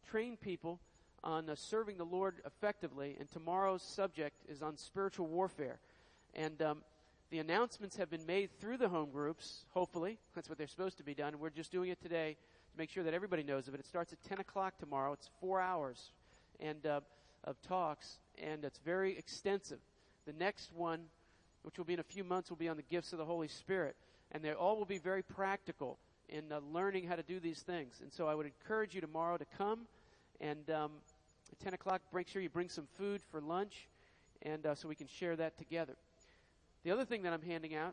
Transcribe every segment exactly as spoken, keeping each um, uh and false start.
train people on uh, serving the Lord effectively, and tomorrow's subject is on spiritual warfare. And um, the announcements have been made through the home groups, hopefully. That's what they're supposed to be done. We're just doing it today to make sure that everybody knows of it. It starts at ten o'clock tomorrow. It's four hours and uh, of talks, and it's very extensive. The next one, which will be in a few months, will be on the gifts of the Holy Spirit. And they all will be very practical in uh, learning how to do these things. And so I would encourage you tomorrow to come. And um, at ten o'clock, make sure you bring some food for lunch, and uh, so we can share that together. The other thing that I'm handing out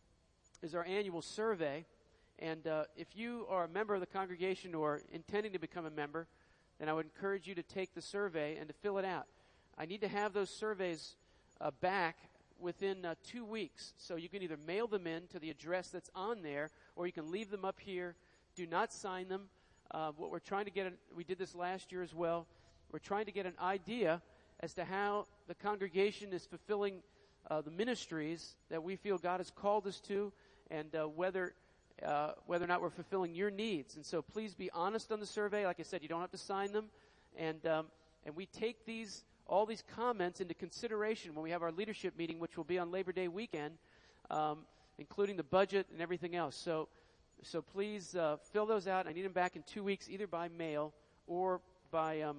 is our annual survey. And uh, if you are a member of the congregation or intending to become a member, then I would encourage you to take the survey and to fill it out. I need to have those surveys uh, back within uh, two weeks. So you can either mail them in to the address that's on there, or you can leave them up here. Do not sign them. Uh, what we're trying to get, we did this last year as well, we're trying to get an idea as to how the congregation is fulfilling uh, the ministries that we feel God has called us to, and uh, whether uh, whether or not we're fulfilling your needs. And so please be honest on the survey. Like I said, you don't have to sign them. And um, and we take these all these comments into consideration when we have our leadership meeting, which will be on Labor Day weekend, um, including the budget and everything else. So so please uh, fill those out. I need them back in two weeks, either by mail or by um,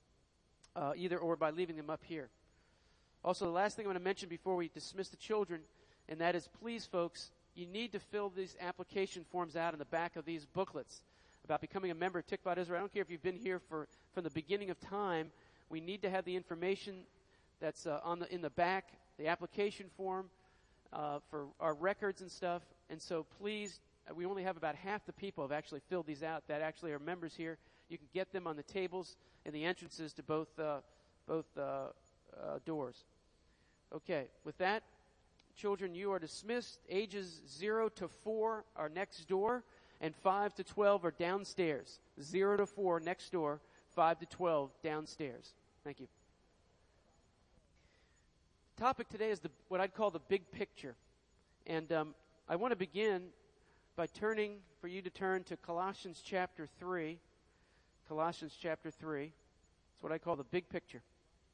uh, either or by leaving them up here. Also, the last thing I want to mention before we dismiss the children, and that is, please, folks, you need to fill these application forms out in the back of these booklets about becoming a member of Tikvat Israel. I don't care if you've been here for from the beginning of time. We need to have the information that's uh, on the in the back, the application form uh, for our records and stuff. And so please, uh, we only have about half the people have actually filled these out that actually are members here. You can get them on the tables and the entrances to both uh, both uh, uh, doors. Okay, with that, children, you are dismissed. Ages zero to four are next door, and five to twelve are downstairs. Zero to four next door, five to twelve downstairs. Thank you. The topic today is the, what I'd call the big picture. And um, I want to begin by turning, for you to turn to Colossians chapter three. Colossians chapter three. It's what I call the big picture.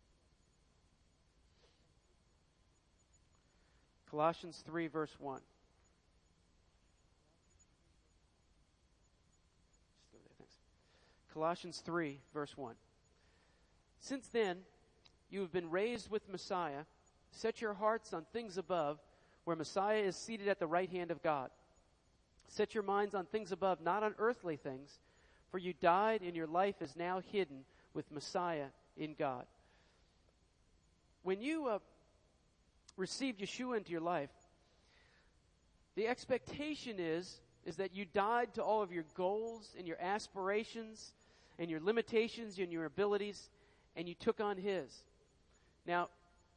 Colossians three, verse one. Colossians three, verse one. Since then, you have been raised with Messiah. Set your hearts on things above, where Messiah is seated at the right hand of God. Set your minds on things above, not on earthly things, for you died, and your life is now hidden with Messiah in God. When you uh, received Yeshua into your life, the expectation is, is that you died to all of your goals and your aspirations and your limitations and your abilities, and you took on His. Now,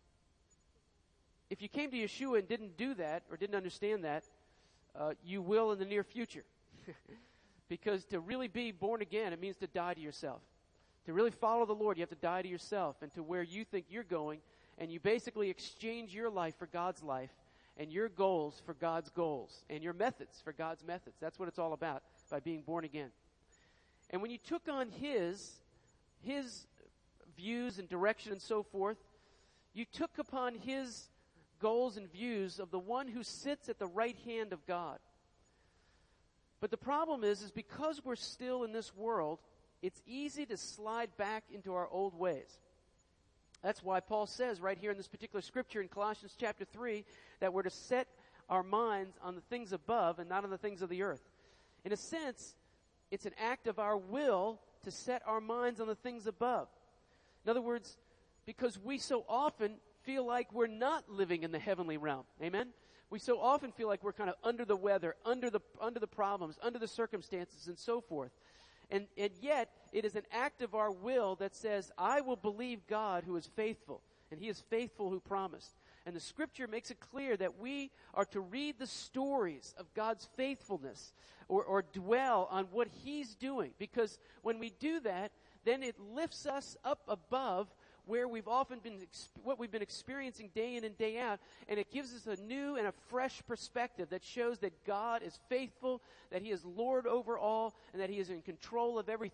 if you came to Yeshua and didn't do that or didn't understand that, uh, you will in the near future. Because to really be born again, it means to die to yourself. To really follow the Lord, you have to die to yourself and to where you think you're going, and you basically exchange your life for God's life and your goals for God's goals and your methods for God's methods. That's what it's all about, by being born again. And when you took on His, His views and direction and so forth, you took upon His goals and views of the one who sits at the right hand of God. But the problem is, is because we're still in this world, it's easy to slide back into our old ways. That's why Paul says right here in this particular scripture in Colossians chapter three that we're to set our minds on the things above and not on the things of the earth. In a sense, it's an act of our will to set our minds on the things above. In other words, because we so often feel like we're not living in the heavenly realm. Amen? We so often feel like we're kind of under the weather, under the under the problems, under the circumstances, and so forth. And, and yet, it is an act of our will that says, I will believe God who is faithful, and He is faithful who promised. And the Scripture makes it clear that we are to read the stories of God's faithfulness or, or dwell on what He's doing. Because when we do that, then it lifts us up above where we've often been, what we've been experiencing day in and day out, and it gives us a new and a fresh perspective that shows that God is faithful, that He is Lord over all, and that He is in control of everything.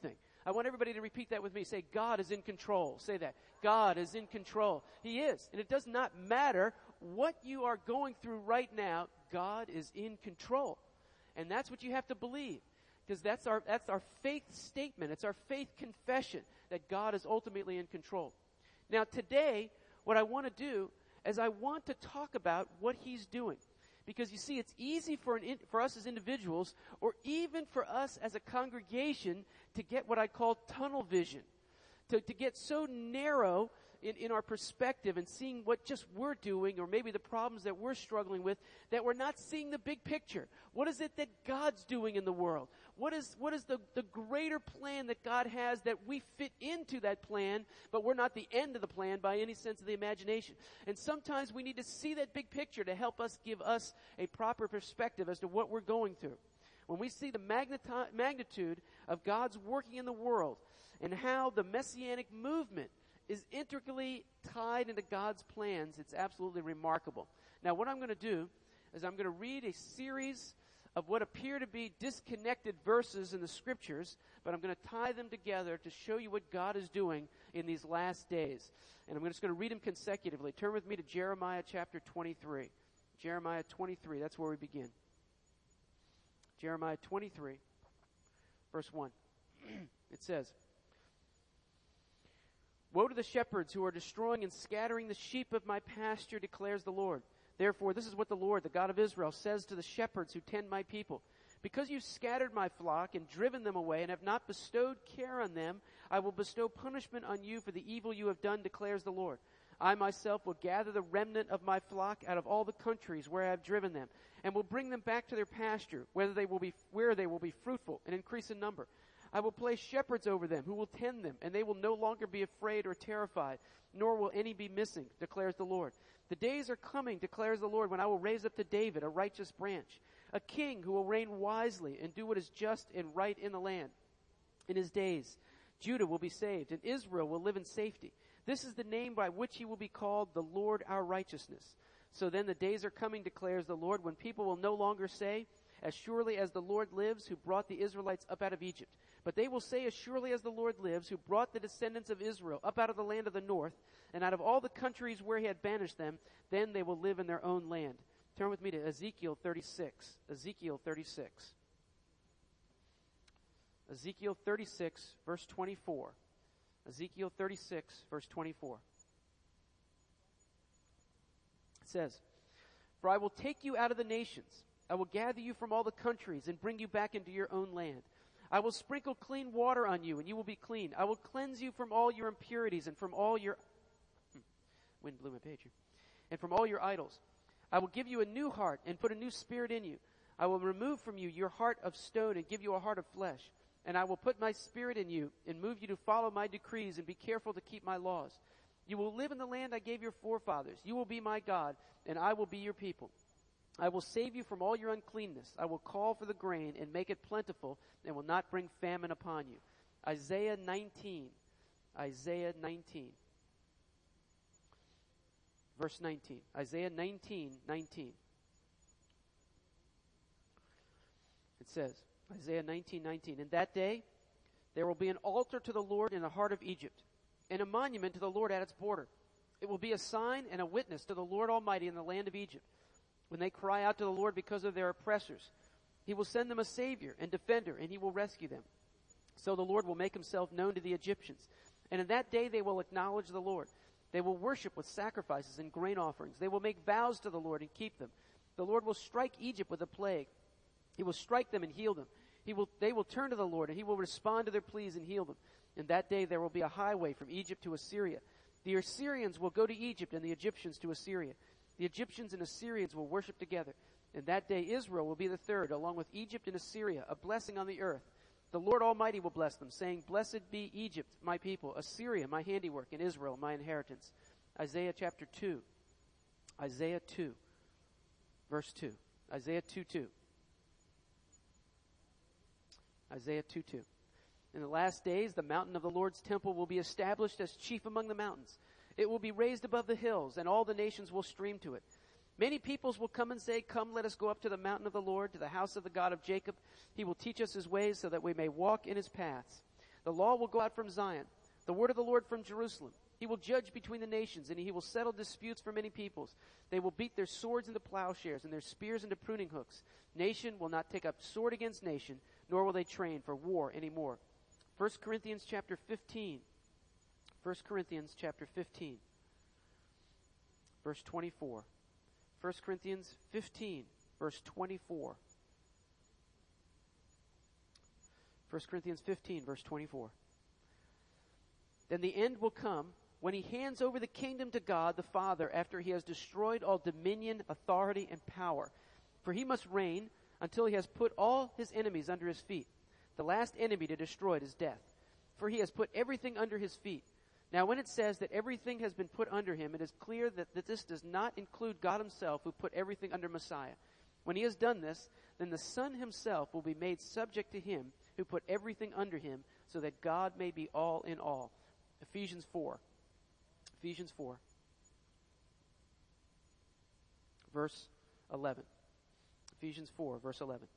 I want everybody to repeat that with me. Say, God is in control. Say that. God is in control. He is. And it does not matter what you are going through right now. God is in control. And that's what you have to believe. Because that's our, that's our faith statement. It's our faith confession that God is ultimately in control. Now today, what I want to do is I want to talk about what He's doing. Because you see, it's easy for, an in, for us as individuals, or even for us as a congregation, to get what I call tunnel vision. To, to get so narrow in, in our perspective and seeing what just we're doing, or maybe the problems that we're struggling with, that we're not seeing the big picture. What is it that God's doing in the world? What is, what is the, the greater plan that God has that we fit into that plan, but we're not the end of the plan by any sense of the imagination? And sometimes we need to see that big picture to help us give us a proper perspective as to what we're going through. When we see the magneti- magnitude of God's working in the world and how the Messianic movement is intricately tied into God's plans, it's absolutely remarkable. Now, what I'm going to do is I'm going to read a series of what appear to be disconnected verses in the Scriptures, but I'm going to tie them together to show you what God is doing in these last days. And I'm just going to read them consecutively. Turn with me to Jeremiah chapter twenty-three. Jeremiah twenty-three, that's where we begin. Jeremiah twenty-three, verse one. It says, "Woe to the shepherds who are destroying and scattering the sheep of my pasture, declares the Lord. Therefore, this is what the Lord, the God of Israel, says to the shepherds who tend my people. Because you scattered my flock and driven them away and have not bestowed care on them, I will bestow punishment on you for the evil you have done, declares the Lord. I myself will gather the remnant of my flock out of all the countries where I have driven them, and will bring them back to their pasture, where they will be, where they will be fruitful and increase in number. I will place shepherds over them who will tend them, and they will no longer be afraid or terrified, nor will any be missing, declares the Lord. The days are coming, declares the Lord, when I will raise up to David a righteous branch, a king who will reign wisely and do what is just and right in the land. In his days, Judah will be saved, and Israel will live in safety. This is the name by which he will be called, the Lord our righteousness. So then the days are coming, declares the Lord, when people will no longer say, as surely as the Lord lives, who brought the Israelites up out of Egypt. But they will say, as surely as the Lord lives, who brought the descendants of Israel up out of the land of the north, and out of all the countries where he had banished them, then they will live in their own land." Turn with me to Ezekiel thirty-six. Ezekiel thirty-six. Ezekiel thirty-six, verse twenty-four. Ezekiel thirty-six, verse twenty-four. It says, "For I will take you out of the nations. I will gather you from all the countries and bring you back into your own land. I will sprinkle clean water on you, and you will be clean. I will cleanse you from all your impurities and from all your..." Hmm, wind blew my page here. "And from all your idols. I will give you a new heart and put a new spirit in you. I will remove from you your heart of stone and give you a heart of flesh. And I will put my spirit in you and move you to follow my decrees and be careful to keep my laws. You will live in the land I gave your forefathers. You will be my God, and I will be your people. I will save you from all your uncleanness. I will call for the grain and make it plentiful and will not bring famine upon you." Isaiah nineteen. Isaiah nineteen. Verse nineteen. Isaiah nineteen, nineteen. It says, Isaiah nineteen, nineteen, "In that day there will be an altar to the Lord in the heart of Egypt, and a monument to the Lord at its border. It will be a sign and a witness to the Lord Almighty in the land of Egypt. When they cry out to the Lord because of their oppressors, he will send them a Savior and defender, and he will rescue them. So the Lord will make himself known to the Egyptians. And in that day they will acknowledge the Lord. They will worship with sacrifices and grain offerings. They will make vows to the Lord and keep them. The Lord will strike Egypt with a plague. He will strike them and heal them. He will, they will turn to the Lord, and he will respond to their pleas and heal them. In that day there will be a highway from Egypt to Assyria. The Assyrians will go to Egypt, and the Egyptians to Assyria. The Egyptians and Assyrians will worship together. In that day Israel will be the third, along with Egypt and Assyria, a blessing on the earth. The Lord Almighty will bless them, saying, Blessed be Egypt, my people, Assyria, my handiwork, and Israel, my inheritance." Isaiah chapter two. Isaiah two, verse two. Isaiah two, two. Isaiah two, two. "In the last days, the mountain of the Lord's temple will be established as chief among the mountains. It will be raised above the hills, and all the nations will stream to it. Many peoples will come and say, Come, let us go up to the mountain of the Lord, to the house of the God of Jacob. He will teach us his ways so that we may walk in his paths. The law will go out from Zion, the word of the Lord from Jerusalem. He will judge between the nations, and he will settle disputes for many peoples. They will beat their swords into plowshares and their spears into pruning hooks. Nation will not take up sword against nation, nor will they train for war anymore. First Corinthians chapter fifteen. First Corinthians chapter fifteen. Verse twenty-four. First Corinthians fifteen, verse twenty-four. First Corinthians fifteen, verse twenty-four. Then the end will come when he hands over the kingdom to God the Father after he has destroyed all dominion, authority, and power. For he must reign until he has put all his enemies under his feet. The last enemy to destroy is death. For he has put everything under his feet. Now when it says that everything has been put under him, it is clear that, that this does not include God himself, who put everything under Messiah. When he has done this, then the Son himself will be made subject to him who put everything under him, so that God may be all in all. Ephesians four. Ephesians four. Verse eleven. Ephesians four, verse eleven.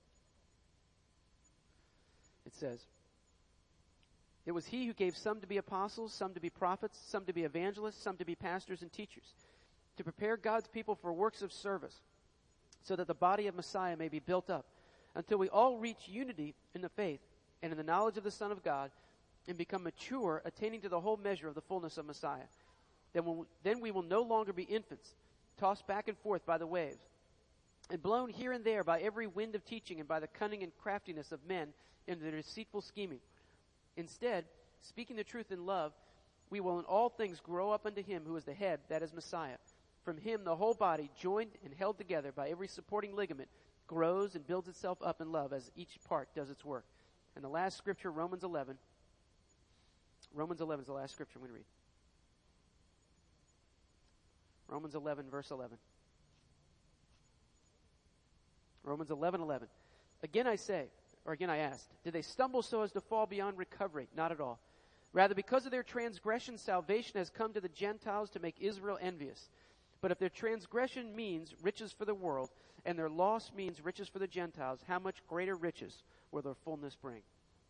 It says, "It was he who gave some to be apostles, some to be prophets, some to be evangelists, some to be pastors and teachers, to prepare God's people for works of service, so that the body of Messiah may be built up, until we all reach unity in the faith and in the knowledge of the Son of God, and become mature, attaining to the whole measure of the fullness of Messiah. Then, we'll, then we will no longer be infants, tossed back and forth by the waves, and blown here and there by every wind of teaching and by the cunning and craftiness of men in their deceitful scheming. Instead, speaking the truth in love, we will in all things grow up unto him who is the head, that is Messiah. From him the whole body, joined and held together by every supporting ligament, grows and builds itself up in love as each part does its work." And the last scripture, Romans eleven. Romans eleven is the last scripture I'm going to read. Romans eleven, verse eleven. Romans eleven, eleven. "Again I say," or again I asked, "did they stumble so as to fall beyond recovery? Not at all. Rather, because of their transgression, salvation has come to the Gentiles to make Israel envious. But if their transgression means riches for the world, and their loss means riches for the Gentiles, how much greater riches will their fullness bring?"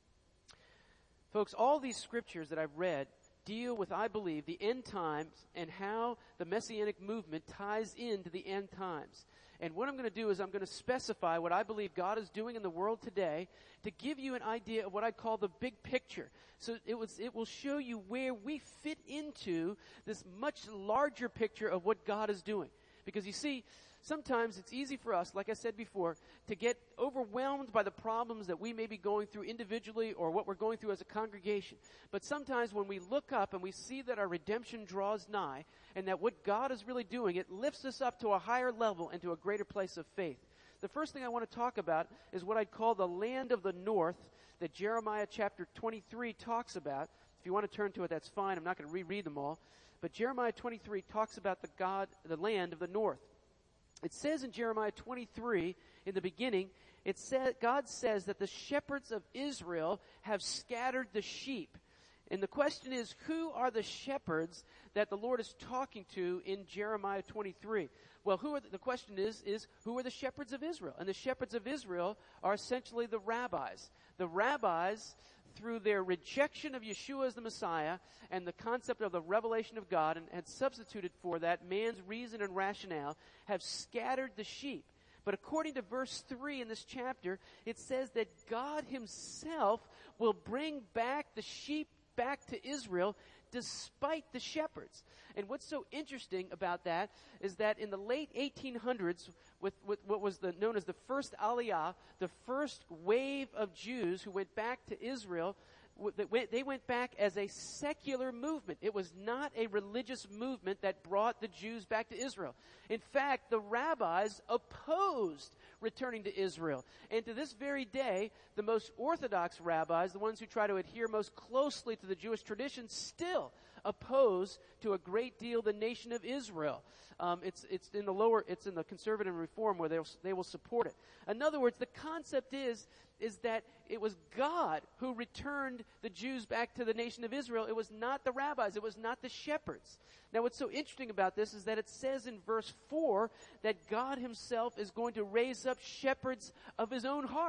Folks, all these scriptures that I've read deal with, I believe, the end times and how the Messianic movement ties into the end times. And what I'm going to do is I'm going to specify what I believe God is doing in the world today to give you an idea of what I call the big picture. So it was, it will show you where we fit into this much larger picture of what God is doing. Because you see, sometimes it's easy for us, like I said before, to get overwhelmed by the problems that we may be going through individually or what we're going through as a congregation. But sometimes when we look up and we see that our redemption draws nigh and that what God is really doing, it lifts us up to a higher level and to a greater place of faith. The first thing I want to talk about is what I'd call the land of the north that Jeremiah chapter twenty-three talks about. If you want to turn to it, that's fine. I'm not going to reread them all. But Jeremiah twenty-three talks about the God, the land of the north. It says in Jeremiah twenty-three, in the beginning, it says, God says that the shepherds of Israel have scattered the sheep. And the question is, who are the shepherds that the Lord is talking to in Jeremiah twenty-three? Well, who are the, the question is, is who are the shepherds of Israel? And the shepherds of Israel are essentially the rabbis. The rabbis, through their rejection of Yeshua as the Messiah and the concept of the revelation of God, and had substituted for that man's reason and rationale, have scattered the sheep. But according to verse three in this chapter, it says that God himself will bring back the sheep back to Israel despite the shepherds. And what's so interesting about that is that in the late eighteen hundreds, with, with what was the, known as the first Aliyah, the first wave of Jews who went back to Israel, they went back as a secular movement. It was not a religious movement that brought the Jews back to Israel. In fact, the rabbis opposed returning to Israel. And to this very day, the most orthodox rabbis, the ones who try to adhere most closely to the Jewish tradition, still oppose to a great deal the nation of Israel. Um, it's it's in the lower, it's in the conservative and reform where they'll, they will support it. In other words, the concept is is that it was God who returned the Jews back to the nation of Israel. It was not the rabbis. It was not the shepherds. Now, what's so interesting about this is that it says in verse four that God himself is going to raise up shepherds of his own heart.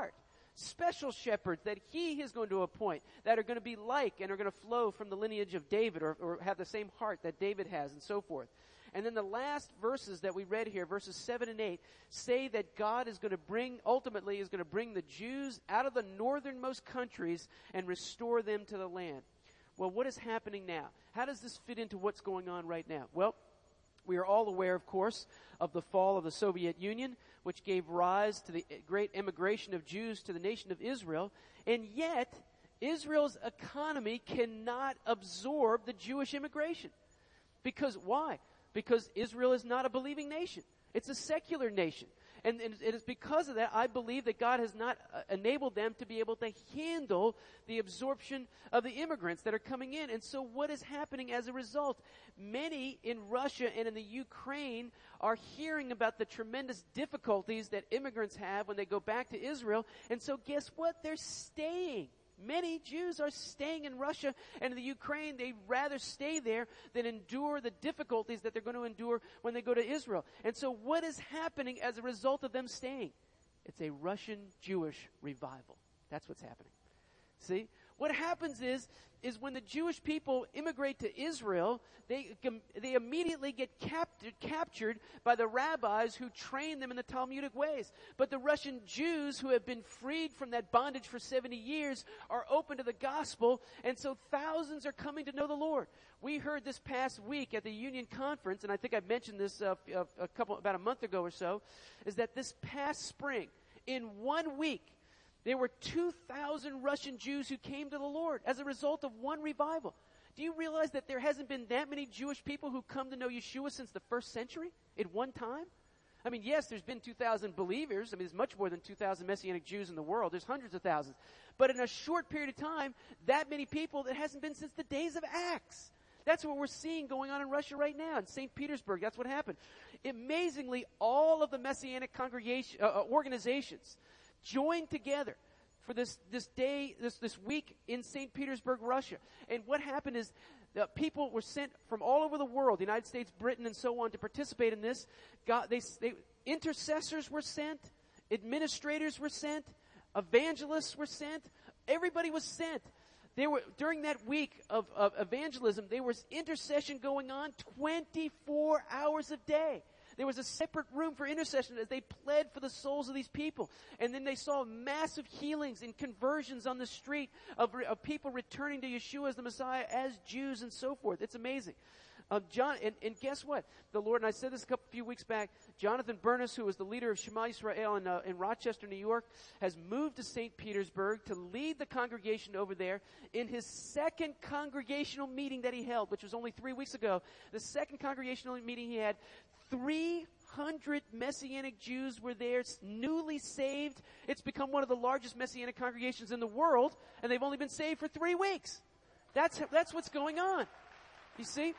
special shepherds that he is going to appoint that are going to be like and are going to flow from the lineage of David or, or have the same heart that David has and so forth. And then the last verses that we read here, verses seven and eight, say that God is going to bring, ultimately is going to bring the Jews out of the northernmost countries and restore them to the land. Well, what is happening now? How does this fit into what's going on right now? Well, we are all aware, of course, of the fall of the Soviet Union, which gave rise to the great immigration of Jews to the nation of Israel. And yet, Israel's economy cannot absorb the Jewish immigration. Because why? Because Israel is not a believing nation. It's a secular nation. And, and it is because of that, I believe that God has not uh, enabled them to be able to handle the absorption of the immigrants that are coming in. And so what is happening as a result? Many in Russia and in the Ukraine are hearing about the tremendous difficulties that immigrants have when they go back to Israel. And so guess what? They're staying. Many Jews are staying in Russia and in the Ukraine. They'd rather stay there than endure the difficulties that they're going to endure when they go to Israel. And so what is happening as a result of them staying? It's a Russian Jewish revival. That's what's happening. See? What happens is, is when the Jewish people immigrate to Israel, they, they immediately get captured, captured by the rabbis who train them in the Talmudic ways. But the Russian Jews who have been freed from that bondage for seventy years are open to the gospel, and so thousands are coming to know the Lord. We heard this past week at the Union Conference, and I think I mentioned this uh, a couple, about a month ago or so, is that this past spring, in one week, there were two thousand Russian Jews who came to the Lord as a result of one revival. Do you realize that there hasn't been that many Jewish people who come to know Yeshua since the first century at one time? I mean, yes, there's been two thousand believers. I mean, there's much more than two thousand Messianic Jews in the world. There's hundreds of thousands. But in a short period of time, that many people, that hasn't been since the days of Acts. That's what we're seeing going on in Russia right now, in Saint Petersburg. That's what happened. Amazingly, all of the Messianic congregation, uh, organizations joined together for this, this day, this, this week in Saint Petersburg, Russia. And what happened is the people were sent from all over the world, the United States, Britain, and so on, to participate in this. God, they, they, intercessors were sent, administrators were sent, evangelists were sent, everybody was sent. There were, during that week of, of evangelism, there was intercession going on twenty-four hours a day. There was a separate room for intercession as they pled for the souls of these people. And then they saw massive healings and conversions on the street of, of people returning to Yeshua as the Messiah, as Jews and so forth. It's amazing. Uh, John, and, and guess what? The Lord, and I said this a couple few weeks back, Jonathan Bernis, who was the leader of Shema Yisrael in, uh, in Rochester, New York, has moved to Saint Petersburg to lead the congregation over there in his second congregational meeting that he held, which was only three weeks ago. The second congregational meeting he had, three hundred Messianic Jews were there, newly saved. It's become one of the largest Messianic congregations in the world, and they've only been saved for three weeks. That's, that's what's going on. You see?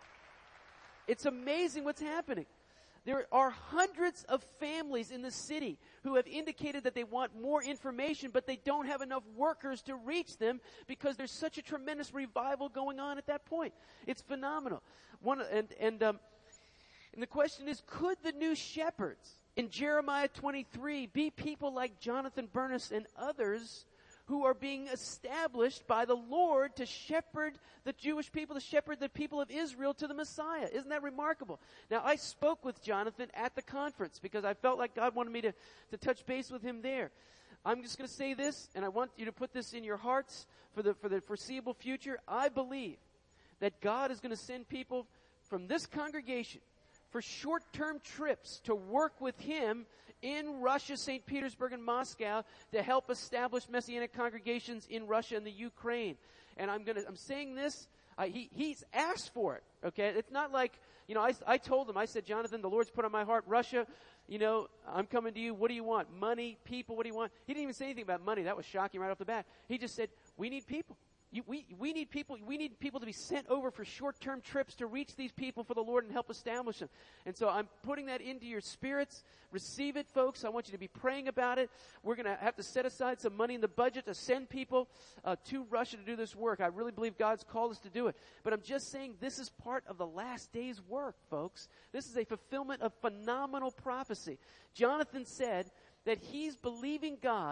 It's amazing what's happening. There are hundreds of families in the city who have indicated that they want more information, but they don't have enough workers to reach them because there's such a tremendous revival going on at that point. It's phenomenal. One, and, and, um, And the question is, could the new shepherds in Jeremiah twenty-three be people like Jonathan Bernis and others who are being established by the Lord to shepherd the Jewish people, to shepherd the people of Israel to the Messiah? Isn't that remarkable? Now, I spoke with Jonathan at the conference because I felt like God wanted me to, to touch base with him there. I'm just going to say this, and I want you to put this in your hearts for the, for the foreseeable future. I believe that God is going to send people from this congregation for short-term trips to work with him in Russia, Saint Petersburg, and Moscow to help establish Messianic congregations in Russia and the Ukraine. And I'm gonna, I'm saying this, uh, he, he's asked for it, okay? It's not like, you know, I, I told him, I said, Jonathan, the Lord's put on my heart, Russia, you know, I'm coming to you, what do you want? Money, people, what do you want? He didn't even say anything about money. That was shocking right off the bat. He just said, we need people. You, we, we need people, we need people to be sent over for short-term trips to reach these people for the Lord and help establish them. And so I'm putting that into your spirits. Receive it, folks. I want you to be praying about it. We're going to have to set aside some money in the budget to send people uh, to Russia to do this work. I really believe God's called us to do it. But I'm just saying this is part of the last day's work, folks. This is a fulfillment of phenomenal prophecy. Jonathan said that he's believing God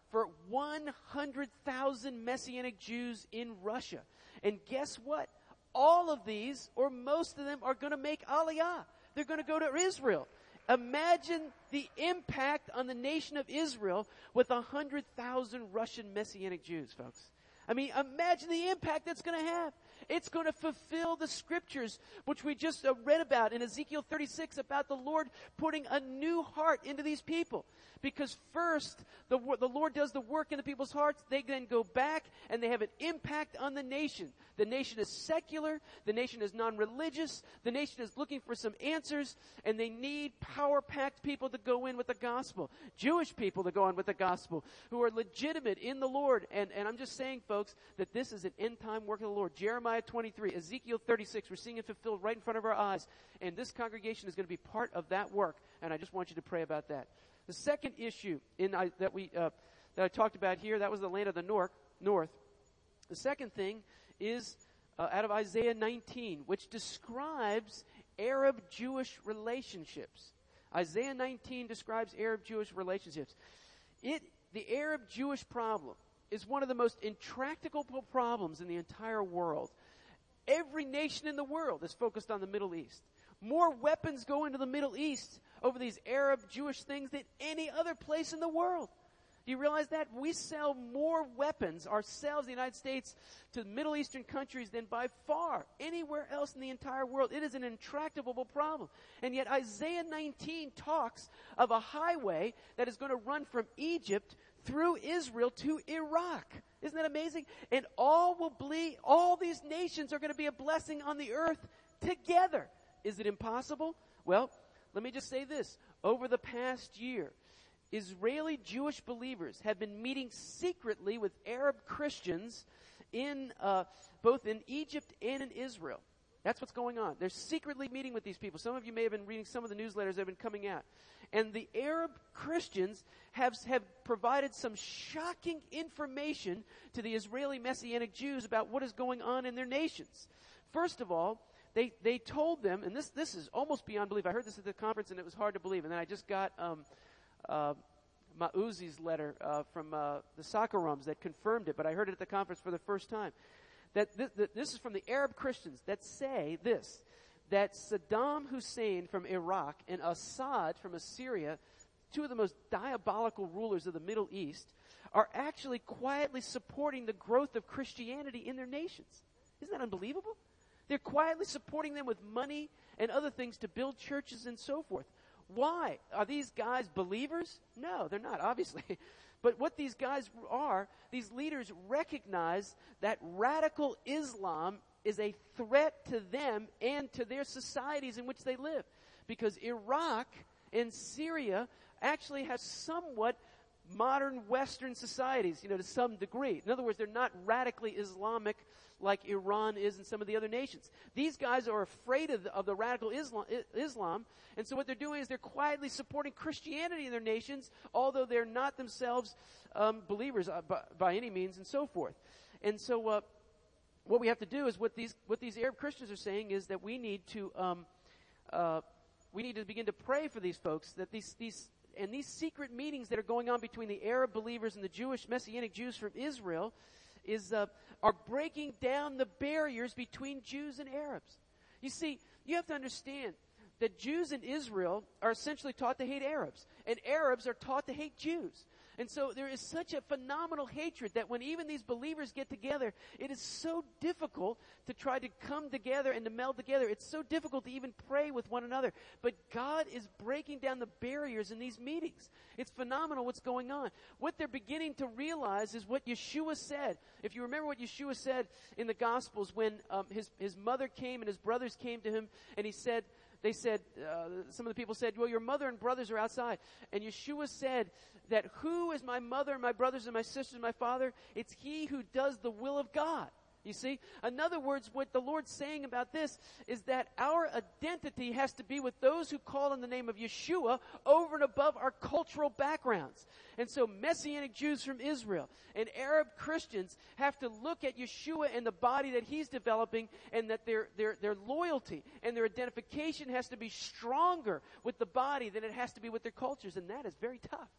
for one hundred thousand Messianic Jews in Russia. And guess what? All of these, or most of them, are going to make Aliyah. They're going to go to Israel. Imagine the impact on the nation of Israel with one hundred thousand Russian Messianic Jews, folks. I mean, imagine the impact that's going to have. It's going to fulfill the scriptures, which we just uh, read about in Ezekiel thirty-six, about the Lord putting a new heart into these people. Because first, the, the Lord does the work in the people's hearts. They then go back and they have an impact on the nation. The nation is secular. The nation is non-religious. The nation is looking for some answers. And they need power-packed people to go in with the gospel. Jewish people to go in with the gospel who are legitimate in the Lord. And, and I'm just saying, folks, that this is an end-time work of the Lord. Jeremiah twenty-three, Ezekiel thirty-six, we're seeing it fulfilled right in front of our eyes. And this congregation is going to be part of that work. And I just want you to pray about that. The second issue in I, that we uh, that I talked about here, that was the land of the north. North. The second thing is uh, out of Isaiah nineteen, which describes Arab-Jewish relationships. Isaiah nineteen describes Arab-Jewish relationships. It the Arab-Jewish problem is one of the most intractable problems in the entire world. Every nation in the world is focused on the Middle East. More weapons go into the Middle East over these Arab Jewish things than any other place in the world. Do you realize that? We sell more weapons ourselves, the United States, to Middle Eastern countries than by far anywhere else in the entire world. It is an intractable problem. And yet Isaiah nineteen talks of a highway that is going to run from Egypt through Israel to Iraq. Isn't that amazing? And all will be, all these nations are going to be a blessing on the earth together. Is it impossible? Well, let me just say this. Over the past year, Israeli Jewish believers have been meeting secretly with Arab Christians in uh, both in Egypt and in Israel. That's what's going on. They're secretly meeting with these people. Some of you may have been reading some of the newsletters that have been coming out. And the Arab Christians have, have provided some shocking information to the Israeli Messianic Jews about what is going on in their nations. First of all, They they told them, and this this is almost beyond belief. I heard this at the conference, and it was hard to believe. And then I just got um, uh, Mauzi's letter uh, from uh, the Sakarams that confirmed it, but I heard it at the conference for the first time. That this, that this is from the Arab Christians that say this, that Saddam Hussein from Iraq and Assad from Assyria, two of the most diabolical rulers of the Middle East, are actually quietly supporting the growth of Christianity in their nations. Isn't that unbelievable? They're quietly supporting them with money and other things to build churches and so forth. Why? Are these guys believers? No, they're not, obviously. But what these guys are, these leaders recognize that radical Islam is a threat to them and to their societies in which they live. Because Iraq and Syria actually have somewhat modern Western societies, you know, to some degree. In other words, they're not radically Islamic like Iran is and some of the other nations. These guys are afraid of the, of the radical Islam, Islam, and so what they're doing is they're quietly supporting Christianity in their nations, although they're not themselves um, believers uh, by, by any means, and so forth. And so uh, what we have to do is what these what these Arab Christians are saying is that we need to um, uh, we need to begin to pray for these folks, that these these and these secret meetings that are going on between the Arab believers and the Jewish Messianic Jews from Israel is uh, are breaking down the barriers between Jews and Arabs. You see, you have to understand that Jews in Israel are essentially taught to hate Arabs, and Arabs are taught to hate Jews. And so there is such a phenomenal hatred that when even these believers get together, it is so difficult to try to come together and to meld together. It's so difficult to even pray with one another. But God is breaking down the barriers in these meetings. It's phenomenal what's going on. What they're beginning to realize is what Yeshua said. If you remember what Yeshua said in the Gospels when um, his, his mother came and his brothers came to him, and he said, they said, uh, some of the people said, well, your mother and brothers are outside. And Yeshua said that who is my mother and my brothers and my sisters and my father? It's he who does the will of God. You see? In other words, what the Lord's saying about this is that our identity has to be with those who call in the name of Yeshua over and above our cultural backgrounds. And so Messianic Jews from Israel and Arab Christians have to look at Yeshua and the body that he's developing, and that their, their, their loyalty and their identification has to be stronger with the body than it has to be with their cultures. And that is very tough.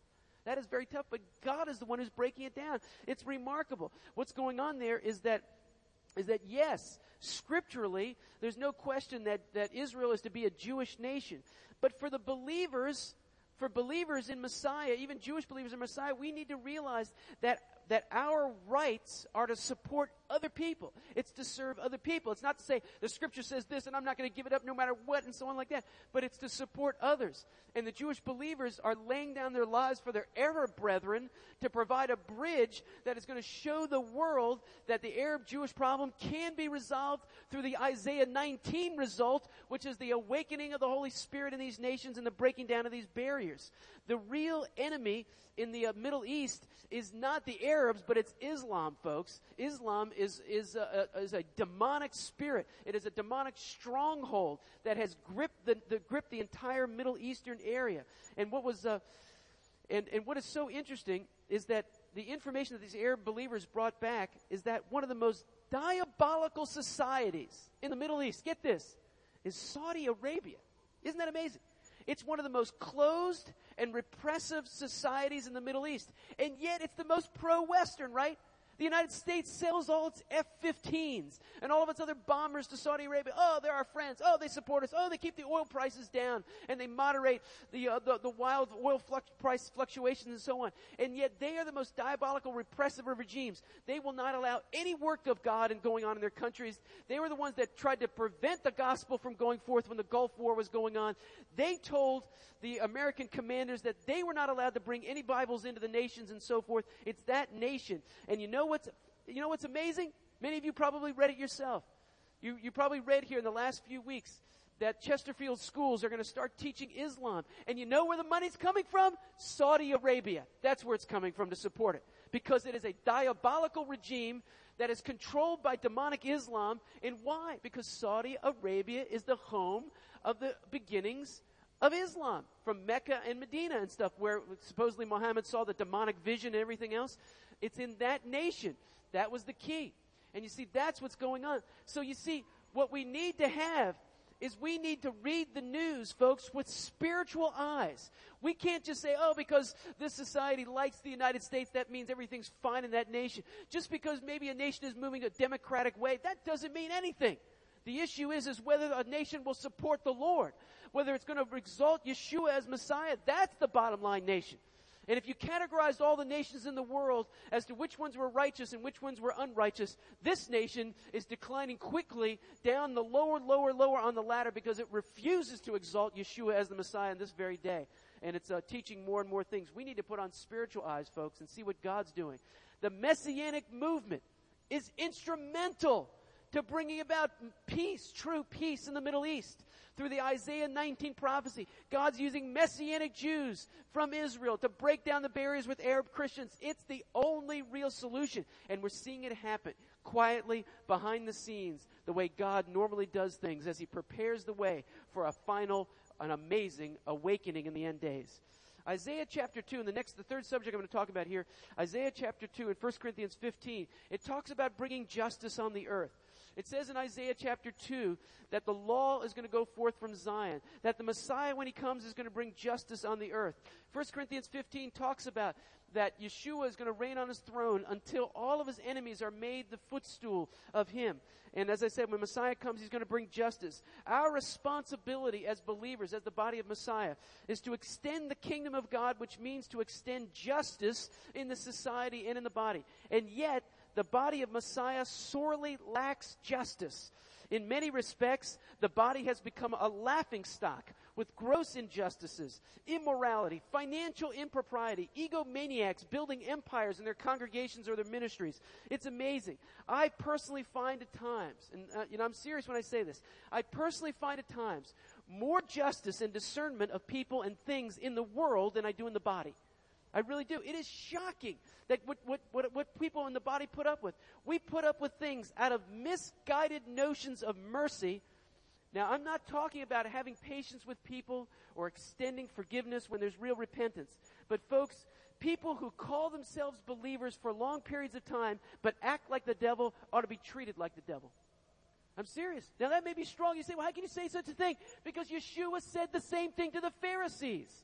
That is very tough, but God is the one who's breaking it down. It's remarkable. What's going on there is that, is that yes, scripturally, there's no question that, that Israel is to be a Jewish nation. But for the believers, for believers in Messiah, even Jewish believers in Messiah, we need to realize that that our rights are to support other people. It's to serve other people. It's not to say the scripture says this and I'm not going to give it up no matter what and so on like that. But it's to support others. And the Jewish believers are laying down their lives for their Arab brethren to provide a bridge that is going to show the world that the Arab-Jewish problem can be resolved through the Isaiah nineteen result, which is the awakening of the Holy Spirit in these nations and the breaking down of these barriers. The real enemy in the uh, Middle East is not the Arabs, but it's Islam, folks. Islam is is a, a, is a demonic spirit. It is a demonic stronghold that has gripped the, the gripped the entire Middle Eastern area. And what was uh, and and what is so interesting is that the information that these Arab believers brought back is that one of the most diabolical societies in the Middle East, get this, is Saudi Arabia. Isn't that amazing? It's one of the most closed and repressive societies in the Middle East. And yet it's the most pro-Western, right? The United States sells all its F fifteens and all of its other bombers to Saudi Arabia. Oh, they're our friends. Oh, they support us. Oh, they keep the oil prices down and they moderate the uh, the, the wild oil flux, price fluctuations and so on. And yet they are the most diabolical, repressive of regimes. They will not allow any work of God in going on in their countries. They were the ones that tried to prevent the gospel from going forth when the Gulf War was going on. They told the American commanders that they were not allowed to bring any Bibles into the nations and so forth. It's that nation. And you know what's, you know what's amazing? Many of you probably read it yourself. You, you probably read here in the last few weeks that Chesterfield schools are going to start teaching Islam. And you know where the money's coming from? Saudi Arabia. That's where it's coming from to support it. Because it is a diabolical regime that is controlled by demonic Islam. And why? Because Saudi Arabia is the home of the beginnings of Islam, from Mecca and Medina and stuff, where supposedly Muhammad saw the demonic vision and everything else. It's in that nation. That was the key. And you see, that's what's going on. So you see, what we need to have is we need to read the news, folks, with spiritual eyes. We can't just say, oh, because this society likes the United States, that means everything's fine in that nation. Just because maybe a nation is moving a democratic way, that doesn't mean anything. The issue is, is whether a nation will support the Lord, whether it's going to exalt Yeshua as Messiah. That's the bottom line nation. And if you categorized all the nations in the world as to which ones were righteous and which ones were unrighteous, this nation is declining quickly down the lower, lower, lower on the ladder because it refuses to exalt Yeshua as the Messiah in this very day. And it's uh, teaching more and more things. We need to put on spiritual eyes, folks, and see what God's doing. The Messianic movement is instrumental to bringing about peace, true peace in the Middle East. Through the Isaiah nineteen prophecy, God's using Messianic Jews from Israel to break down the barriers with Arab Christians. It's the only real solution. And we're seeing it happen quietly behind the scenes, the way God normally does things as he prepares the way for a final, an amazing awakening in the end days. Isaiah chapter two, and the next, the third subject I'm going to talk about here, Isaiah chapter two in First Corinthians fifteen, it talks about bringing justice on the earth. It says in Isaiah chapter two that the law is going to go forth from Zion, that the Messiah, when he comes, is going to bring justice on the earth. First Corinthians fifteen talks about that Yeshua is going to reign on his throne until all of his enemies are made the footstool of him. And as I said, when Messiah comes, he's going to bring justice. Our responsibility as believers, as the body of Messiah, is to extend the kingdom of God, which means to extend justice in the society and in the body. And yet, the body of Messiah sorely lacks justice. In many respects, the body has become a laughingstock with gross injustices, immorality, financial impropriety, egomaniacs building empires in their congregations or their ministries. It's amazing. I personally find at times, and uh, you know, I'm serious when I say this, I personally find at times more justice and discernment of people and things in the world than I do in the body. I really do. It is shocking that what, what, what, what people in the body put up with. We put up with things out of misguided notions of mercy. Now, I'm not talking about having patience with people or extending forgiveness when there's real repentance. But folks, people who call themselves believers for long periods of time but act like the devil ought to be treated like the devil. I'm serious. Now, that may be strong. You say, well, how can you say such a thing? Because Yeshua said the same thing to the Pharisees.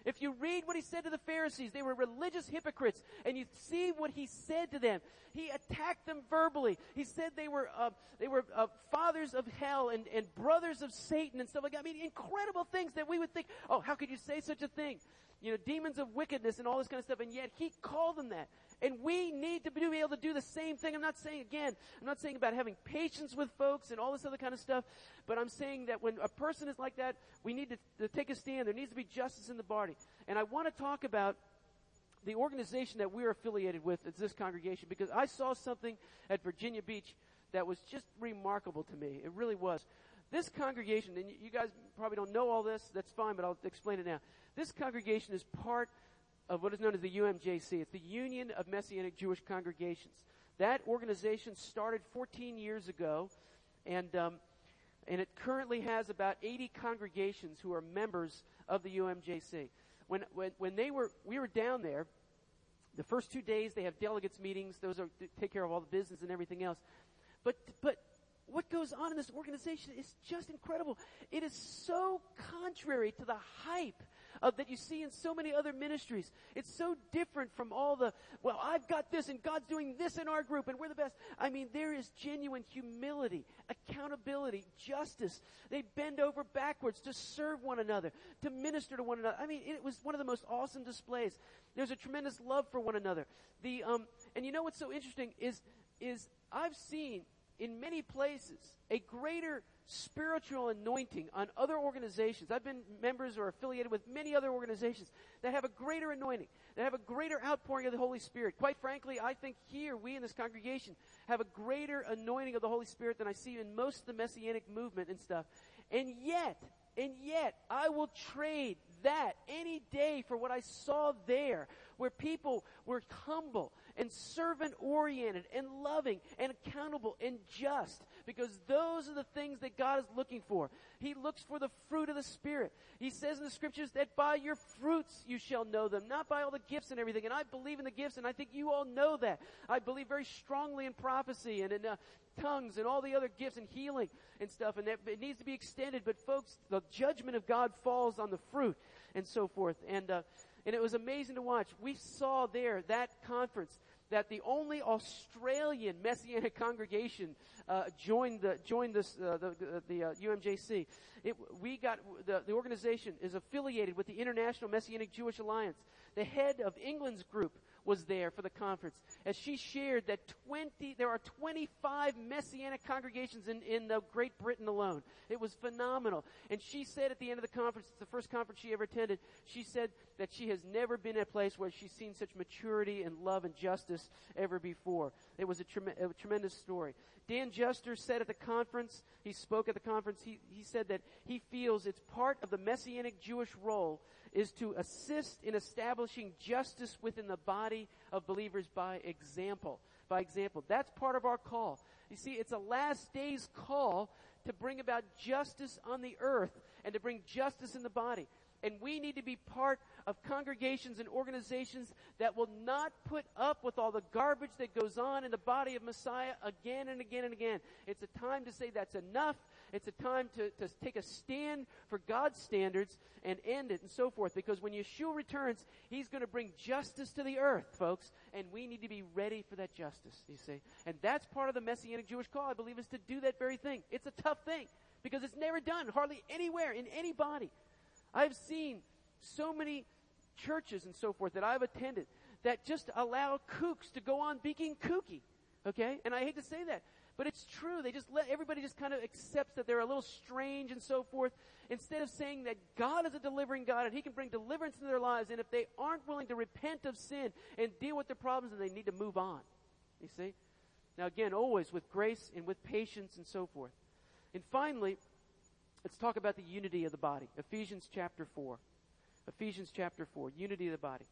If you read what he said to the Pharisees, they were religious hypocrites, and you see what he said to them. He attacked them verbally. He said they were uh, they were uh, fathers of hell and, and brothers of Satan and stuff like that. I mean, incredible things that we would think, oh, how could you say such a thing? You know, demons of wickedness and all this kind of stuff, and yet he called them that. And we need to be able to do the same thing. I'm not saying, again, I'm not saying about having patience with folks and all this other kind of stuff, but I'm saying that when a person is like that, we need to, to take a stand. There needs to be justice in the body. And I want to talk about the organization that we're affiliated with. It's this congregation, because I saw something at Virginia Beach that was just remarkable to me. It really was. This congregation, and you guys probably don't know all this, that's fine, but I'll explain it now. This congregation is part of what is known as the U M J C. It's the Union of Messianic Jewish Congregations. That organization started fourteen years ago, and um, and it currently has about eighty congregations who are members of the U M J C. When when when they were we were down there, the first two days they have delegates meetings. Those are to take care of all the business and everything else. But but what goes on in this organization is just incredible. It is so contrary to the hype Uh, that you see in so many other ministries. It's so different from all the, well, I've got this and God's doing this in our group and we're the best. I mean, there is genuine humility, accountability, justice. They bend over backwards to serve one another, to minister to one another. I mean, it was one of the most awesome displays. There's a tremendous love for one another. The um, and you know what's so interesting is is I've seen in many places a greater spiritual anointing on other organizations. I've been members or affiliated with many other organizations that have a greater anointing, that have a greater outpouring of the Holy Spirit. Quite frankly, I think here, we in this congregation have a greater anointing of the Holy Spirit than I see in most of the Messianic movement and stuff. And yet, and yet, I will trade that any day for what I saw there, where people were humble and servant-oriented and loving and accountable and just, because those are the things that God is looking for. He looks for the fruit of the Spirit. He says in the Scriptures that by your fruits you shall know them, not by all the gifts and everything. And I believe in the gifts, and I think you all know that. I believe very strongly in prophecy and in uh, tongues and all the other gifts and healing and stuff, and that it needs to be extended. But folks, the judgment of God falls on the fruit and so forth. And uh, and it was amazing to watch. We saw there, that conference, that the only Australian Messianic congregation uh, joined the joined this uh, the the, the uh, U M J C. It, we got the the organization is affiliated with the International Messianic Jewish Alliance. The head of England's group was there for the conference, as she shared that twenty there are twenty-five Messianic congregations in in uh, Great Britain alone. It was phenomenal. And she said at the end of the conference, it's the first conference she ever attended, she said that she has never been at a place where she's seen such maturity and love and justice ever before. It was a, trem- a tremendous story. Dan Juster said at the conference, he spoke at the conference, he, he said that he feels it's part of the Messianic Jewish role is to assist in establishing justice within the body of believers by example. By example. That's part of our call. You see, it's a last days call to bring about justice on the earth and to bring justice in the body. And we need to be part of congregations and organizations that will not put up with all the garbage that goes on in the body of Messiah again and again and again. It's a time to say that's enough. It's a time to, to take a stand for God's standards and end it and so forth. Because when Yeshua returns, he's going to bring justice to the earth, folks. And we need to be ready for that justice, you see. And that's part of the Messianic Jewish call, I believe, is to do that very thing. It's a tough thing because it's never done hardly anywhere in any body. I've seen so many churches and so forth that I've attended that just allow kooks to go on being kooky, okay? And I hate to say that, but it's true. They just let everybody just kind of accepts that they're a little strange and so forth, instead of saying that God is a delivering God and he can bring deliverance into their lives. And if they aren't willing to repent of sin and deal with their problems, then they need to move on, you see? Now again, always with grace and with patience and so forth. And finally, let's talk about the unity of the body. Ephesians chapter four. Ephesians chapter four, unity of the body.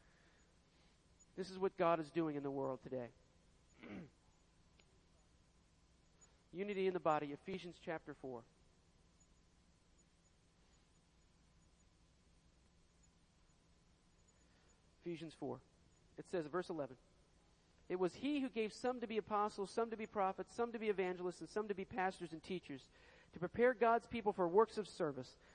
This is what God is doing in the world today. Unity in the body, Ephesians chapter four. Ephesians four. It says, verse eleven. It was he who gave some to be apostles, some to be prophets, some to be evangelists, and some to be pastors and teachers, to prepare God's people for works of service,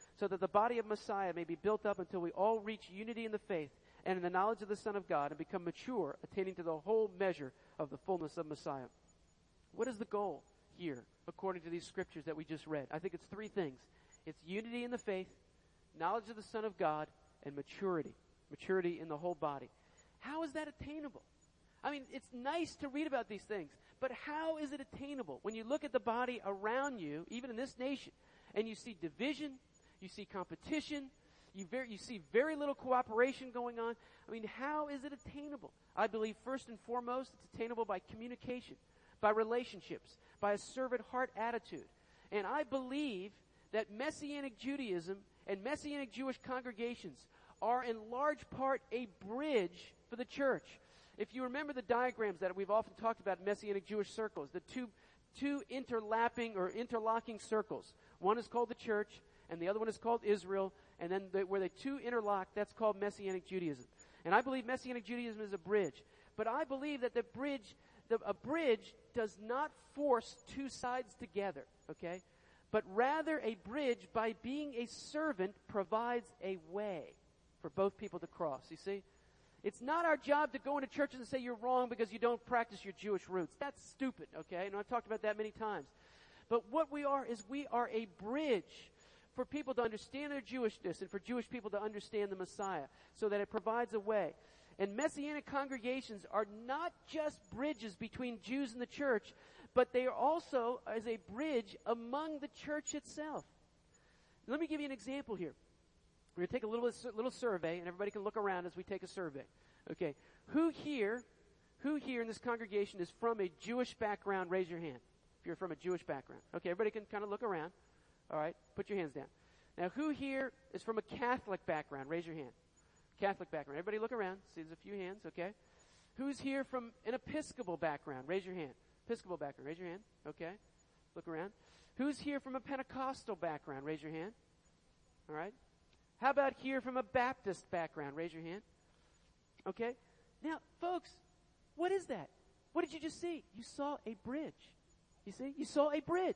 so that the body of Messiah may be built up until we all reach unity in the faith and in the knowledge of the Son of God and become mature, attaining to the whole measure of the fullness of Messiah. What is the goal here, according to these scriptures that we just read? I think it's three things. It's unity in the faith, knowledge of the Son of God, and maturity. Maturity in the whole body. How is that attainable? I mean, it's nice to read about these things, but how is it attainable? When you look at the body around you, even in this nation, and you see division, you see competition, you, ver- you see very little cooperation going on. I mean, how is it attainable? I believe first and foremost, it's attainable by communication, by relationships, by a servant heart attitude. And I believe that Messianic Judaism and Messianic Jewish congregations are in large part a bridge for the church. If you remember the diagrams that we've often talked about in Messianic Jewish circles, the two, two interlapping or interlocking circles. One is called the church, and the other one is called Israel, and then the, where the two interlock, that's called Messianic Judaism. And I believe Messianic Judaism is a bridge. But I believe that the bridge, the, a bridge does not force two sides together, okay? But rather a bridge, by being a servant, provides a way for both people to cross, you see? It's not our job to go into churches and say you're wrong because you don't practice your Jewish roots. That's stupid, okay? And I've talked about that many times. But what we are is we are a bridge for people to understand their Jewishness and for Jewish people to understand the Messiah, so that it provides a way. And Messianic congregations are not just bridges between Jews and the church, but they are also as a bridge among the church itself. Let me give you an example here. We're going to take a little little survey, and everybody can look around as we take a survey. Okay, who here, who here in this congregation is from a Jewish background? Raise your hand if you're from a Jewish background. Okay, everybody can kind of look around. All right, put your hands down. Now, who here is from a Catholic background? Raise your hand. Catholic background. Everybody look around. See, there's a few hands, okay? Who's here from an Episcopal background? Raise your hand. Episcopal background. Raise your hand. Okay. Look around. Who's here from a Pentecostal background? Raise your hand. All right. How about here from a Baptist background? Raise your hand. Okay. Now, folks, what is that? What did you just see? You saw a bridge. You see? You saw a bridge.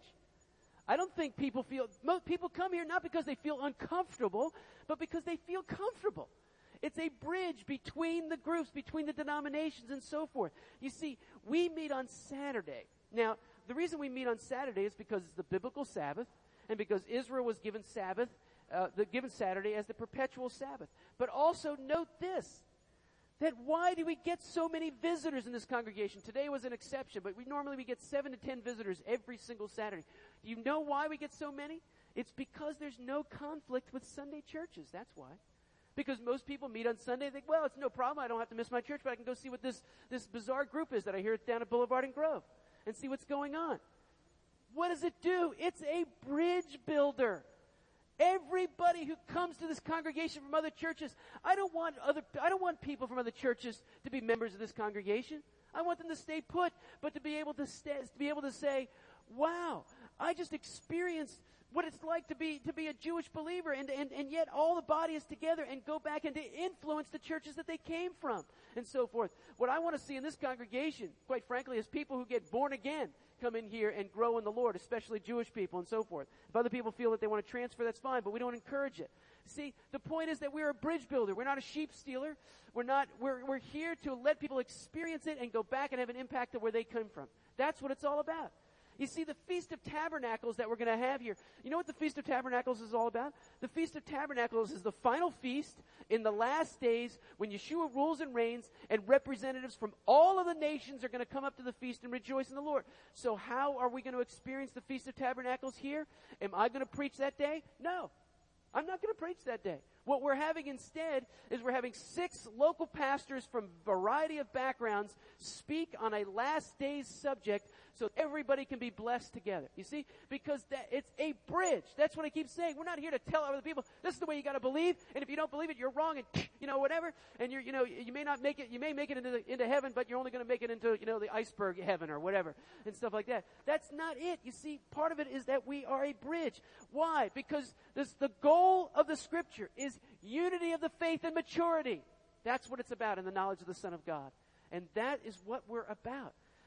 I don't think people feel, most people come here not because they feel uncomfortable, but because they feel comfortable. It's a bridge between the groups, between the denominations and so forth. You see, we meet on Saturday. Now, the reason we meet on Saturday is because it's the biblical Sabbath, and because Israel was given Sabbath, uh, the, given Saturday as the perpetual Sabbath. But also note this, that why do we get so many visitors in this congregation? Today was an exception, but we normally we get seven to ten visitors every single Saturday. Do you know why we get so many? It's because there's no conflict with Sunday churches. That's why. Because most people meet on Sunday and think, well, it's no problem. I don't have to miss my church, but I can go see what this, this bizarre group is that I hear down at Boulevard and Grove and see what's going on. What does it do? It's a bridge builder. Everybody who comes to this congregation from other churches, I don't want other, I don't want people from other churches to be members of this congregation. I want them to stay put, but to be able to stay, to be able to say, wow, I just experienced what it's like to be to be a Jewish believer, and, and, and yet all the body is together, and go back and to influence the churches that they came from, and so forth. What I want to see in this congregation, quite frankly, is people who get born again come in here and grow in the Lord, especially Jewish people and so forth. If other people feel that they want to transfer, that's fine, but we don't encourage it. See, the point is that we're a bridge builder. We're not a sheep stealer. We're not, we're, we're here to let people experience it and go back and have an impact of where they come from. That's what it's all about. You see, the Feast of Tabernacles that we're going to have here, you know what the Feast of Tabernacles is all about? The Feast of Tabernacles is the final feast in the last days when Yeshua rules and reigns, and representatives from all of the nations are going to come up to the feast and rejoice in the Lord. So how are we going to experience the Feast of Tabernacles here? Am I going to preach that day? No. I'm not going to preach that day. What we're having instead is we're having six local pastors from a variety of backgrounds speak on a last days subject so everybody can be blessed together. You see? Because that, it's a bridge. That's what I keep saying. We're not here to tell other people, this is the way you got to believe, and if you don't believe it, you're wrong, and you know, whatever. And you're, you know, you may not make it, you may make it into, the, into heaven, but you're only going to make it into, you know, the iceberg heaven or whatever, and stuff like that. That's not it. You see, part of it is that we are a bridge. Why? Because this, the goal of the Scripture is unity of the faith and maturity. That's what it's about in the knowledge of the Son of God. And that is what we're about.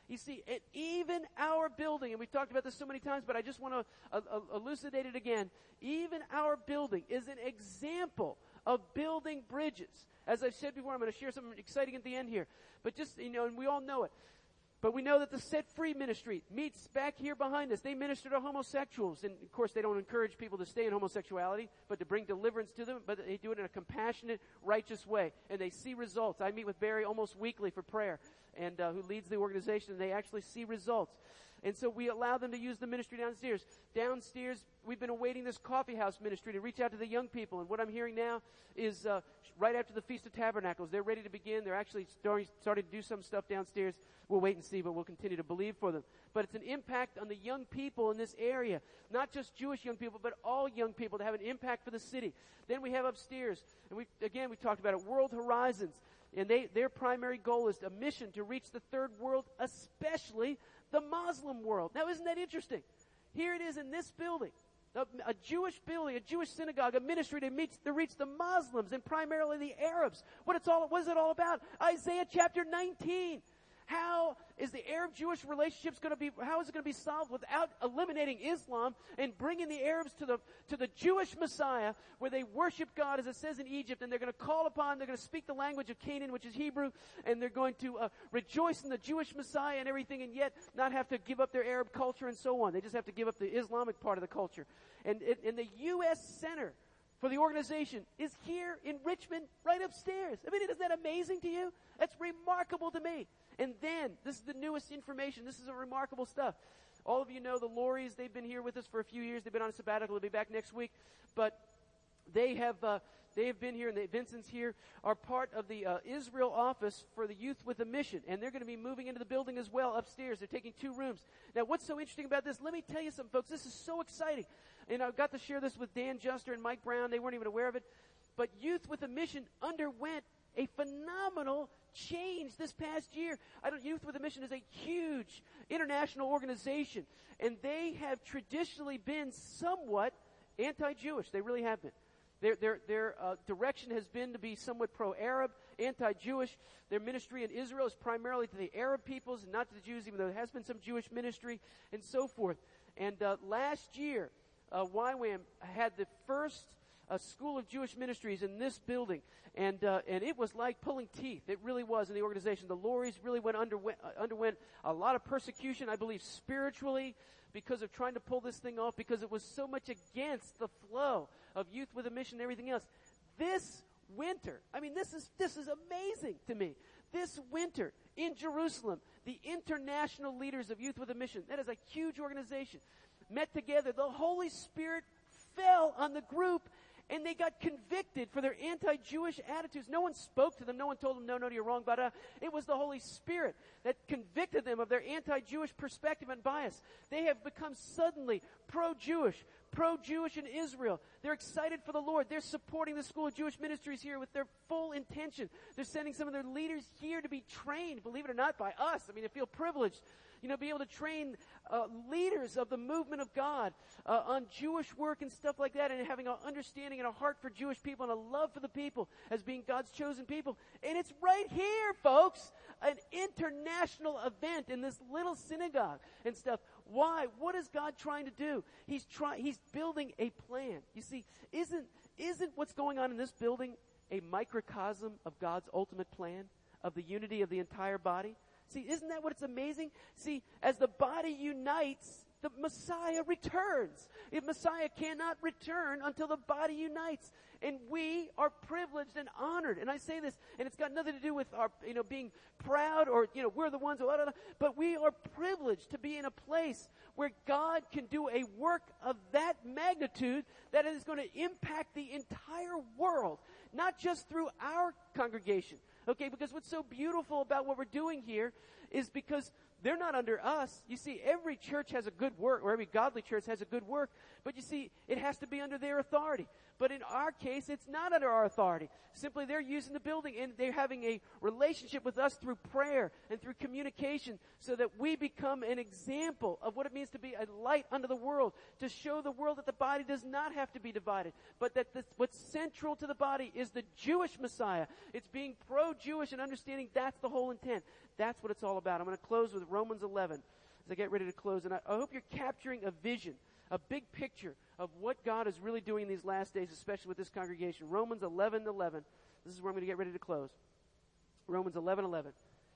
You see, and even our building, and we've talked about this so many times, but I just want to uh, uh, elucidate it again. Even our building is an example of building bridges. As I've said before, I'm going to share something exciting at the end here. But just, you know, and we all know it. But we know that the Set Free Ministry meets back here behind us. They minister to homosexuals. And, of course, they don't encourage people to stay in homosexuality, but to bring deliverance to them. But they do it in a compassionate, righteous way. And they see results. I meet with Barry almost weekly for prayer, and uh, who leads the organization, and they actually see results. And so we allow them to use the ministry downstairs. Downstairs, we've been awaiting this coffee house ministry to reach out to the young people. And what I'm hearing now is uh, right after the Feast of Tabernacles, they're ready to begin. They're actually starting, starting to do some stuff downstairs. We'll wait and see, but we'll continue to believe for them. But it's an impact on the young people in this area. Not just Jewish young people, but all young people to have an impact for the city. Then we have upstairs, and we again, we talked about it, World Horizons. And they, their primary goal is a mission to reach the third world, especially the Muslim world. Now, isn't that interesting? Here it is in this building, a, a Jewish building, a Jewish synagogue, a ministry to, meet, to reach the Muslims and primarily the Arabs. What, it's all, what is it all about? Isaiah chapter nineteen. How is the Arab-Jewish relationships going to be, how is it going to be solved without eliminating Islam and bringing the Arabs to the, to the Jewish Messiah where they worship God as it says in Egypt, and they're going to call upon, they're going to speak the language of Canaan, which is Hebrew, and they're going to uh, rejoice in the Jewish Messiah and everything, and yet not have to give up their Arab culture and so on. They just have to give up the Islamic part of the culture. And, and the U S Center for the organization is here in Richmond, right upstairs. I mean, isn't that amazing to you? That's remarkable to me. And then, this is the newest information. This is a remarkable stuff. All of you know the Lorries. They've been here with us for a few years. They've been on a sabbatical. They'll be back next week. But they have uh, they have been here, and the Vincent's here, are part of the uh, Israel office for the Youth with a Mission. And they're going to be moving into the building as well upstairs. They're taking two rooms. Now, what's so interesting about this? Let me tell you something, folks. This is so exciting. And I got to share this with Dan Juster and Mike Brown. They weren't even aware of it. But Youth with a Mission underwent a phenomenal change this past year. I don't, Youth with a Mission is a huge international organization, and they have traditionally been somewhat anti-Jewish. They really have been. Their their their uh, direction has been to be somewhat pro-Arab, anti-Jewish. Their ministry in Israel is primarily to the Arab peoples and not to the Jews, even though there has been some Jewish ministry and so forth. And uh, last year, uh, Y WAM had the first a school of Jewish ministries in this building, and uh, and it was like pulling teeth. It really was in the organization. The Lorries really went underwent, uh, underwent a lot of persecution, I believe, spiritually, because of trying to pull this thing off, because it was so much against the flow of Youth with a Mission and everything else. This winter, I mean, this is this is amazing to me. This winter in Jerusalem, the international leaders of Youth with a Mission, that is a huge organization, met together. The Holy Spirit fell on the group, and they got convicted for their anti-Jewish attitudes. No one spoke to them. No one told them, no, no, you're wrong. But uh, it was the Holy Spirit that convicted them of their anti-Jewish perspective and bias. They have become suddenly pro-Jewish, pro-Jewish in Israel. They're excited for the Lord. They're supporting the School of Jewish Ministries here with their full intention. They're sending some of their leaders here to be trained, believe it or not, by us. I mean, I feel privileged. You know, be able to train uh, leaders of the movement of God uh, on Jewish work and stuff like that, and having an understanding and a heart for Jewish people and a love for the people as being God's chosen people. And it's right here, folks, an international event in this little synagogue and stuff. Why? What is God trying to do? He's trying. He's building a plan. You see, isn't isn't what's going on in this building a microcosm of God's ultimate plan of the unity of the entire body? See, isn't that what's amazing? See, as the body unites, the Messiah returns. If Messiah cannot return until the body unites. And we are privileged and honored. And I say this, and it's got nothing to do with our, you know, being proud or, you know, we're the ones who, blah, blah, blah, but we are privileged to be in a place where God can do a work of that magnitude that is going to impact the entire world, not just through our congregation. Okay, because what's so beautiful about what we're doing here is because they're not under us. You see, every church has a good work, or every godly church has a good work, but you see, it has to be under their authority. But in our case, it's not under our authority. Simply, they're using the building, and they're having a relationship with us through prayer and through communication so that we become an example of what it means to be a light unto the world, to show the world that the body does not have to be divided, but that the, what's central to the body is the Jewish Messiah. It's being pro-Jewish and understanding that's the whole intent. That's what it's all about. I'm going to close with Romans eleven as I get ready to close. And I, I hope you're capturing a vision, a big picture of what God is really doing in these last days, especially with this congregation. Romans eleven eleven. This is where I'm going to get ready to close. Romans eleven eleven.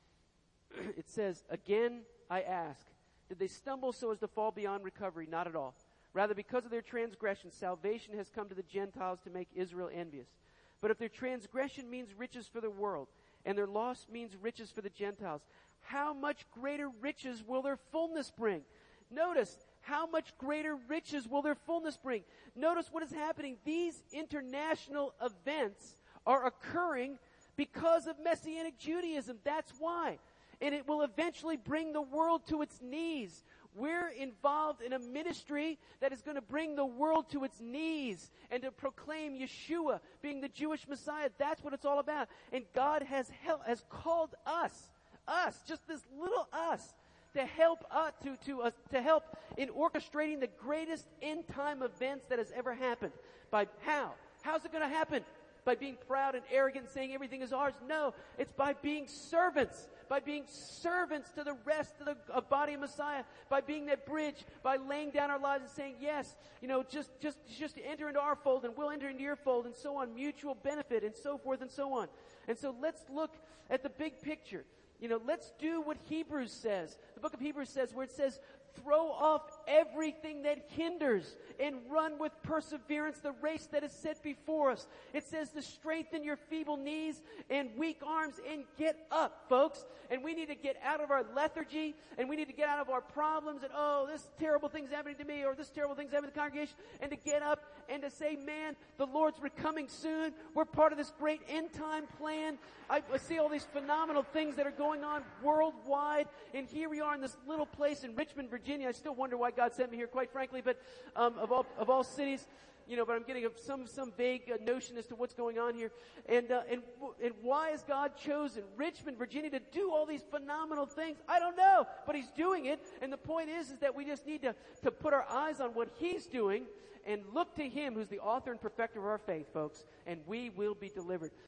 It says, "Again I ask, did they stumble so as to fall beyond recovery? Not at all. Rather, because of their transgression, salvation has come to the Gentiles to make Israel envious. But if their transgression means riches for the world, and their loss means riches for the Gentiles, how much greater riches will their fullness bring?" Notice, how much greater riches will their fullness bring? Notice what is happening. These international events are occurring because of Messianic Judaism. That's why. And it will eventually bring the world to its knees. We're involved in a ministry that is going to bring the world to its knees and to proclaim Yeshua being the Jewish Messiah. That's what it's all about. And God has hel- has called us, us, just this little us, to help us, to to us, to help in orchestrating the greatest end time events that has ever happened. By how? How's it going to happen? By being proud and arrogant and saying everything is ours? No, it's by being servants. By being servants to the rest of the uh, body of Messiah, by being that bridge, by laying down our lives and saying, yes, you know, just, just, just enter into our fold and we'll enter into your fold and so on, mutual benefit and so forth and so on. And so let's look at the big picture. You know, let's do what Hebrews says. The book of Hebrews says, where it says, throw off everything that hinders and run with perseverance the race that is set before us. It says to strengthen your feeble knees and weak arms and get up, folks. And we need to get out of our lethargy and we need to get out of our problems and, oh, this terrible thing's happening to me or this terrible thing's happening to the congregation, and to get up and to say, man, the Lord's coming soon. We're part of this great end time plan. I, I see all these phenomenal things that are going on worldwide, and here we are in this little place in Richmond, Virginia. I still wonder why God sent me here, quite frankly, but um, of all of all cities, you know. But I'm getting a, some some vague uh, notion as to what's going on here, and uh, and and why has God chosen Richmond, Virginia, to do all these phenomenal things? I don't know, but He's doing it. And the point is, is that we just need to to put our eyes on what He's doing and look to Him, who's the author and perfecter of our faith, folks, and we will be delivered.